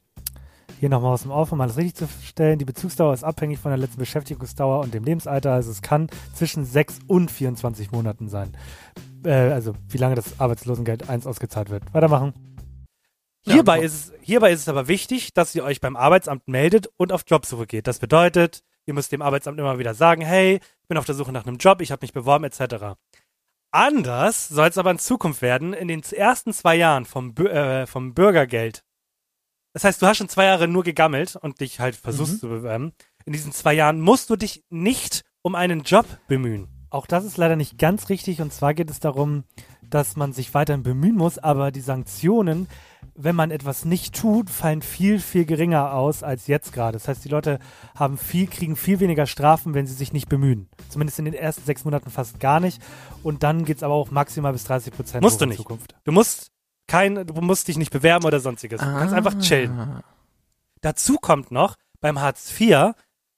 Hier nochmal aus dem Auf, um alles richtig zu stellen. Die Bezugsdauer ist abhängig von der letzten Beschäftigungsdauer und dem Lebensalter. Also es kann zwischen 6 und 24 Monaten sein. Also wie lange das Arbeitslosengeld 1 ausgezahlt wird. Weitermachen. Hierbei ist es aber wichtig, dass ihr euch beim Arbeitsamt meldet und auf Jobsuche geht. Das bedeutet, ihr müsst dem Arbeitsamt immer wieder sagen, hey, ich bin auf der Suche nach einem Job, ich habe mich beworben, etc. Anders soll es aber in Zukunft werden, in den ersten 2 Jahren vom Bürgergeld. Das heißt, du hast schon 2 Jahre nur gegammelt und dich halt versuchst zu bewerben. In diesen 2 Jahren musst du dich nicht um einen Job bemühen. Auch das ist leider nicht ganz richtig, und zwar geht es darum, dass man sich weiterhin bemühen muss, aber die Sanktionen, wenn man etwas nicht tut, fallen viel, viel geringer aus als jetzt gerade. Das heißt, die Leute kriegen viel weniger Strafen, wenn sie sich nicht bemühen. Zumindest in den ersten 6 Monaten fast gar nicht. Und dann geht es aber auch maximal bis 30% musst du nicht. in Zukunft. Du musst dich nicht bewerben oder sonstiges. Du kannst einfach chillen. Dazu kommt noch, beim Hartz IV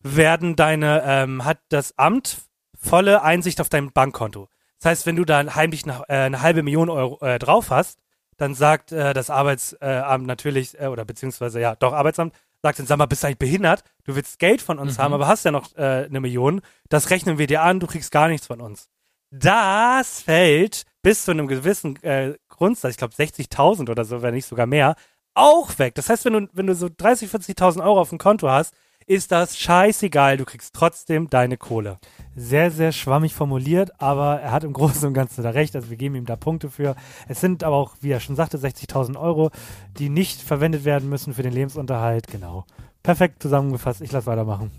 hat das Amt volle Einsicht auf dein Bankkonto. Das heißt, wenn du da heimlich eine halbe Million Euro drauf hast, dann sagt das Arbeitsamt natürlich, Arbeitsamt, sagt dann, sag mal, bist du eigentlich behindert? Du willst Geld von uns haben, aber hast ja noch 1 Million. Das rechnen wir dir an, du kriegst gar nichts von uns. Das fällt bis zu einem gewissen Grundsatz, ich glaube 60.000 oder so, wenn nicht sogar mehr, auch weg. Das heißt, wenn du so 30.000, 40.000 Euro auf dem Konto hast, ist das scheißegal, du kriegst trotzdem deine Kohle. Sehr, sehr schwammig formuliert, aber er hat im Großen und Ganzen da recht, also wir geben ihm da Punkte für. Es sind aber auch, wie er schon sagte, 60.000 Euro, die nicht verwendet werden müssen für den Lebensunterhalt. Genau. Perfekt zusammengefasst, ich lasse weitermachen.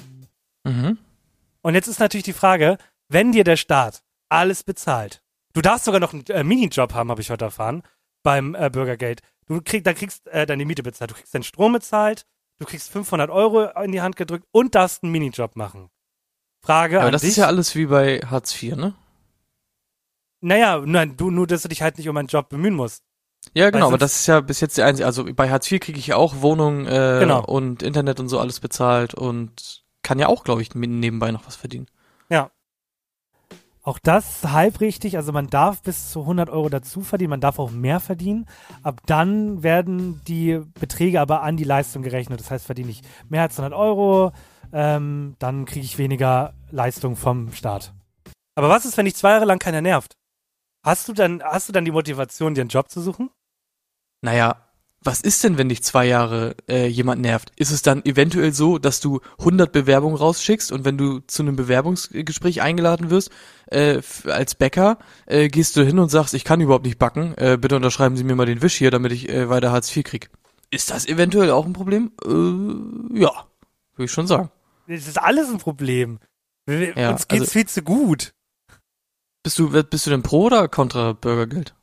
Und jetzt ist natürlich die Frage, wenn dir der Staat alles bezahlt, du darfst sogar noch einen Minijob haben, habe ich heute erfahren, beim Bürgergeld. Da kriegst deine Miete bezahlt, du kriegst deinen Strom bezahlt, du kriegst 500 Euro in die Hand gedrückt und darfst einen Minijob machen. Frage aber an das dich. Ist ja alles wie bei Hartz IV, ne? Naja, nur, dass du dich halt nicht um einen Job bemühen musst. Ja, genau, aber das ist ja bis jetzt die einzige, also bei Hartz IV kriege ich ja auch Wohnung und Internet und so alles bezahlt und kann ja auch, glaube ich, nebenbei noch was verdienen. Ja. Auch das halb richtig, also man darf bis zu 100 Euro dazu verdienen, man darf auch mehr verdienen. Ab dann werden die Beträge aber an die Leistung gerechnet. Das heißt, verdiene ich mehr als 100 Euro, dann kriege ich weniger Leistung vom Staat. Aber was ist, wenn dich 2 Jahre lang keiner nervt? Hast du dann die Motivation, dir einen Job zu suchen? Naja, was ist denn, wenn dich 2 Jahre jemand nervt? Ist es dann eventuell so, dass du 100 Bewerbungen rausschickst und wenn du zu einem Bewerbungsgespräch eingeladen wirst, als Bäcker, gehst du hin und sagst, ich kann überhaupt nicht backen, bitte unterschreiben Sie mir mal den Wisch hier, damit ich weiter Hartz IV krieg. Ist das eventuell auch ein Problem? Ja, würde ich schon sagen. Das ist alles ein Problem. Ja, Uns geht's viel zu gut. Bist du denn pro oder kontra Bürgergeld?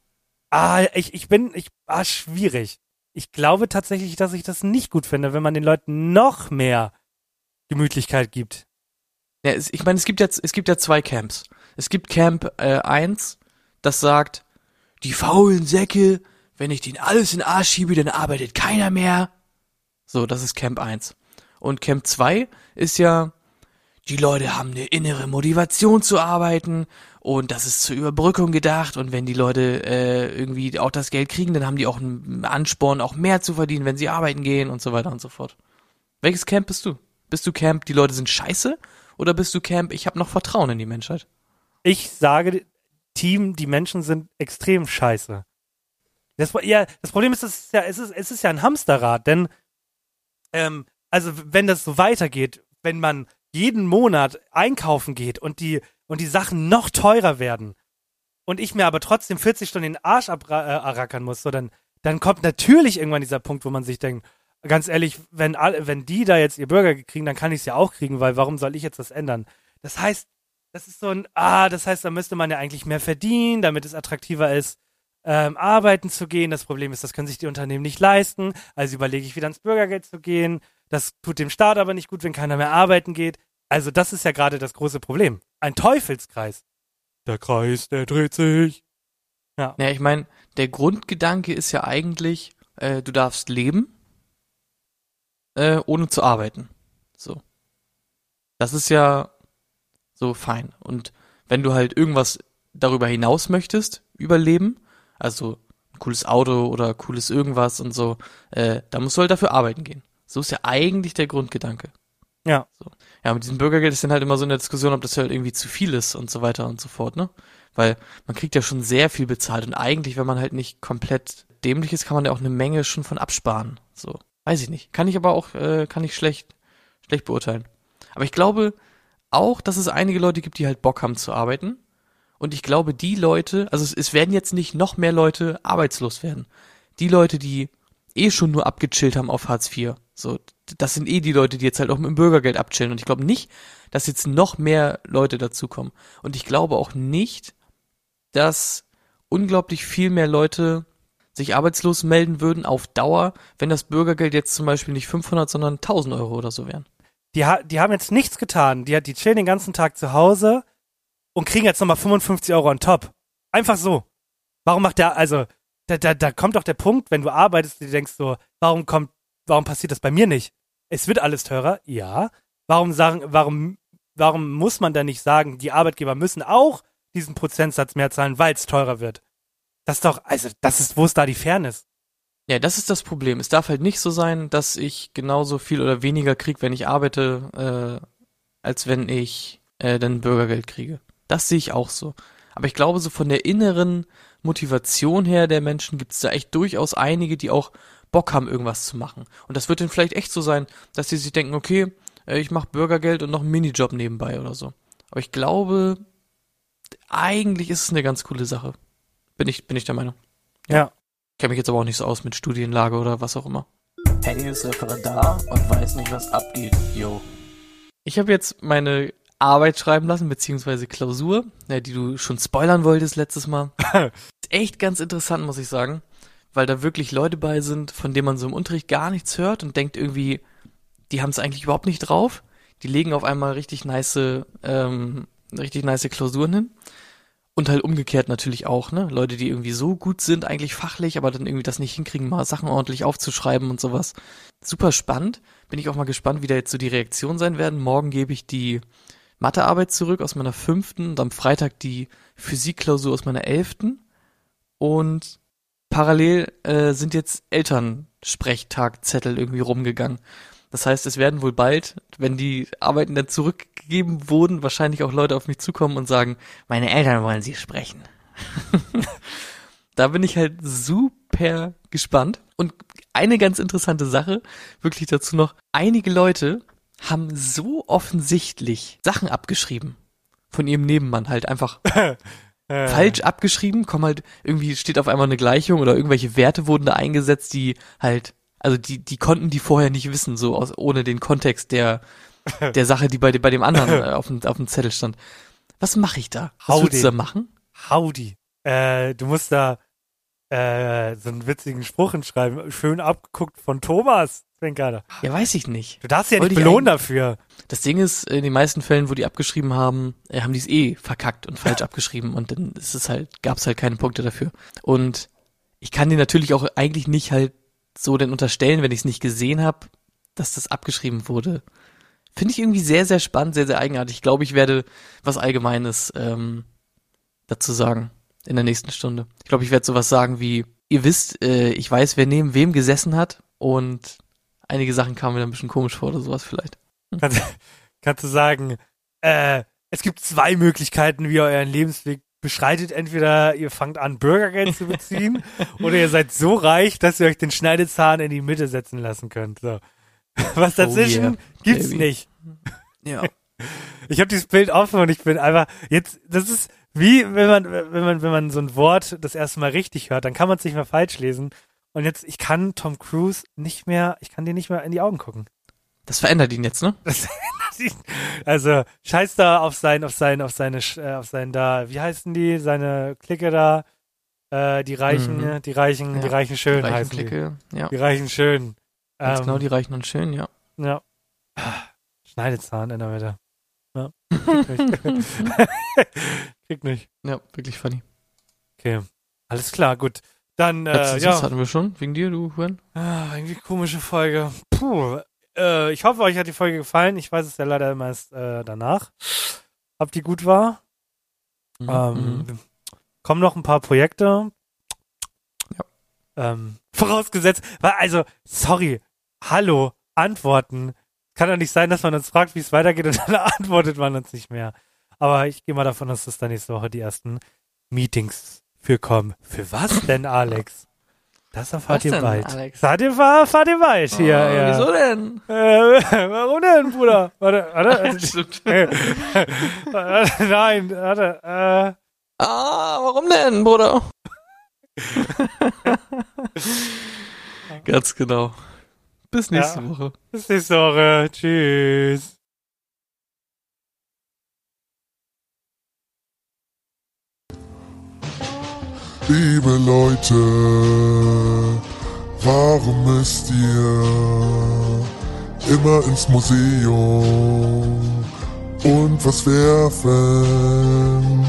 Schwierig. Ich glaube tatsächlich, dass ich das nicht gut finde, wenn man den Leuten noch mehr Gemütlichkeit gibt. Ja, ich meine, es gibt ja 2 Camps. Es gibt Camp 1, das sagt, die faulen Säcke, wenn ich denen alles in den Arsch schiebe, dann arbeitet keiner mehr. So, das ist Camp 1. Und Camp 2 ist ja, die Leute haben eine innere Motivation zu arbeiten und das ist zur Überbrückung gedacht und wenn die Leute irgendwie auch das Geld kriegen, dann haben die auch einen Ansporn, auch mehr zu verdienen, wenn sie arbeiten gehen und so weiter und so fort. Welches Camp bist du? Bist du Camp, die Leute sind scheiße oder bist du Camp, ich habe noch Vertrauen in die Menschheit? Ich sage, Team, die Menschen sind extrem scheiße. Das Problem ist, es ist ja ein Hamsterrad, denn also wenn das so weitergeht, wenn man jeden Monat einkaufen geht und die Sachen noch teurer werden und ich mir aber trotzdem 40 Stunden den Arsch abrackern muss, so dann kommt natürlich irgendwann dieser Punkt, wo man sich denkt, ganz ehrlich, wenn die da jetzt ihr Burger kriegen, dann kann ich es ja auch kriegen, weil warum soll ich jetzt das ändern? Das heißt, das ist so da müsste man ja eigentlich mehr verdienen, damit es attraktiver ist, arbeiten zu gehen. Das Problem ist, das können sich die Unternehmen nicht leisten, also überlege ich wieder ans Bürgergeld zu gehen. Das tut dem Staat aber nicht gut, wenn keiner mehr arbeiten geht. Also das ist ja gerade das große Problem. Ein Teufelskreis. Der Kreis, der dreht sich. Ja. Ja, ich meine, der Grundgedanke ist ja eigentlich, du darfst leben, ohne zu arbeiten. So. Das ist ja so fein. Und wenn du halt irgendwas darüber hinaus möchtest, überleben, also ein cooles Auto oder cooles irgendwas und so, da musst du halt dafür arbeiten gehen. So ist ja eigentlich der Grundgedanke. Ja. So. Ja, mit diesem Bürgergeld ist dann halt immer so in der Diskussion, ob das halt irgendwie zu viel ist und so weiter und so fort, ne? Weil man kriegt ja schon sehr viel bezahlt und eigentlich, wenn man halt nicht komplett dämlich ist, kann man ja auch eine Menge schon von absparen. So. Weiß ich nicht. Kann ich aber auch, schlecht beurteilen. Aber ich glaube auch, dass es einige Leute gibt, die halt Bock haben zu arbeiten. Und ich glaube, die Leute, also es werden jetzt nicht noch mehr Leute arbeitslos werden. Die Leute, die schon nur abgechillt haben auf Hartz IV. So, das sind die Leute, die jetzt halt auch mit dem Bürgergeld abchillen. Und ich glaube nicht, dass jetzt noch mehr Leute dazukommen. Und ich glaube auch nicht, dass unglaublich viel mehr Leute sich arbeitslos melden würden auf Dauer, wenn das Bürgergeld jetzt zum Beispiel nicht 500, sondern 1000 Euro oder so wären. Die haben jetzt nichts getan. Die chillen den ganzen Tag zu Hause und kriegen jetzt nochmal 55 Euro on top. Einfach so. Warum macht der, also, da kommt doch der Punkt, wenn du arbeitest, du denkst so, warum passiert das bei mir nicht? Es wird alles teurer, ja. Warum muss man dann nicht sagen, die Arbeitgeber müssen auch diesen Prozentsatz mehr zahlen, weil es teurer wird? Wo ist da die Fairness? Ja, das ist das Problem. Es darf halt nicht so sein, dass ich genauso viel oder weniger kriege, wenn ich arbeite, als wenn ich dann Bürgergeld kriege. Das sehe ich auch so. Aber ich glaube, so von der inneren Motivation her der Menschen gibt es da echt durchaus einige, die auch Bock haben, irgendwas zu machen. Und das wird dann vielleicht echt so sein, dass sie sich denken, okay, ich mache Bürgergeld und noch einen Minijob nebenbei oder so. Aber ich glaube, eigentlich ist es eine ganz coole Sache. Bin ich der Meinung. Ja. Ich kenne mich jetzt aber auch nicht so aus mit Studienlage oder was auch immer. Henny ist Referendar und weiß nicht, was abgeht, yo. Ich habe jetzt meine Arbeit schreiben lassen, beziehungsweise Klausur, die du schon spoilern wolltest letztes Mal. Ist echt ganz interessant, muss ich sagen, weil da wirklich Leute bei sind, von denen man so im Unterricht gar nichts hört und denkt irgendwie, die haben es eigentlich überhaupt nicht drauf. Die legen auf einmal richtig nice Klausuren hin. Und halt umgekehrt natürlich auch, ne? Leute, die irgendwie so gut sind, eigentlich fachlich, aber dann irgendwie das nicht hinkriegen, mal Sachen ordentlich aufzuschreiben und sowas. Super spannend. Bin ich auch mal gespannt, wie da jetzt so die Reaktionen sein werden. Morgen gebe ich die Mathearbeit zurück aus meiner 5. und am Freitag die Physikklausur aus meiner 11. Und parallel sind jetzt Elternsprechtagzettel irgendwie rumgegangen. Das heißt, es werden wohl bald, wenn die Arbeiten dann zurückgegeben wurden, wahrscheinlich auch Leute auf mich zukommen und sagen, meine Eltern wollen sie sprechen. Da bin ich halt super gespannt. Und eine ganz interessante Sache, wirklich dazu noch, einige Leute haben so offensichtlich Sachen abgeschrieben. Von ihrem Nebenmann halt einfach falsch abgeschrieben, kommen halt, irgendwie steht auf einmal eine Gleichung oder irgendwelche Werte wurden da eingesetzt, die halt, also die konnten die vorher nicht wissen, so ohne den Kontext der Sache, die bei dem anderen auf dem Zettel stand. Was mache ich da? Was würdest du da machen? Howdy. Du musst da so einen witzigen Spruch hinschreiben. Schön abgeguckt von Thomas. Ja, weiß ich nicht. Du darfst ja nicht belohnen dafür. Das Ding ist, in den meisten Fällen, wo die abgeschrieben haben, haben die es verkackt und falsch abgeschrieben und dann ist es halt, gab's halt keine Punkte dafür. Und ich kann dir natürlich auch eigentlich nicht halt so denn unterstellen, wenn ich es nicht gesehen habe, dass das abgeschrieben wurde. Finde ich irgendwie sehr, sehr spannend, sehr, sehr eigenartig. Ich glaube, ich werde was Allgemeines dazu sagen in der nächsten Stunde. Ich glaube, ich werde sowas sagen wie, ihr wisst, ich weiß, wer neben wem gesessen hat und einige Sachen kamen mir dann ein bisschen komisch vor oder sowas vielleicht. Kannst du sagen, es gibt 2 Möglichkeiten, wie ihr euren Lebensweg beschreitet. Entweder ihr fangt an, Bürgergeld zu beziehen oder ihr seid so reich, dass ihr euch den Schneidezahn in die Mitte setzen lassen könnt. So. Was dazwischen gibt's baby. Nicht. Ja. Ich habe dieses Bild offen und ich bin einfach jetzt, das ist wie wenn man so ein Wort das erste Mal richtig hört, dann kann man es nicht mehr falsch lesen. Und jetzt, ich kann Tom Cruise dir nicht mehr in die Augen gucken. Das verändert ihn jetzt, ne? Das verändert ihn. Also, scheiß da auf seine da, wie heißen die, seine Clique da, die Reichen Schönen heißen Clique, die. Ja. Die Reichen Schönen. Ganz genau, die Reichen und Schönen, ja. Ja. Schneidezahn in der Mitte. Ja. Krieg nicht. Ja, wirklich funny. Okay. Alles klar, gut. Dann, Das hatten wir schon, wegen dir, du Juan. Irgendwie komische Folge. Puh. Ich hoffe, euch hat die Folge gefallen. Ich weiß es ja leider immer erst danach, ob die gut war. Kommen noch ein paar Projekte. Ja. Vorausgesetzt, also, sorry, hallo, Antworten. Kann doch nicht sein, dass man uns fragt, wie es weitergeht und dann antwortet man uns nicht mehr. Aber ich gehe mal davon aus, dass da nächste Woche die ersten Meetings für kommen. Für was denn, Alex? Das erfahrt ihr bald. Fahrt ihr bald hier. Ja. Wieso denn? Warum denn, Bruder? Warte. Stimmt. Nein, warte. Warum denn, Bruder? Ganz genau. Bis nächste Woche. Bis nächste Woche. Tschüss. Liebe Leute, warum müsst ihr immer ins Museum und was werfen?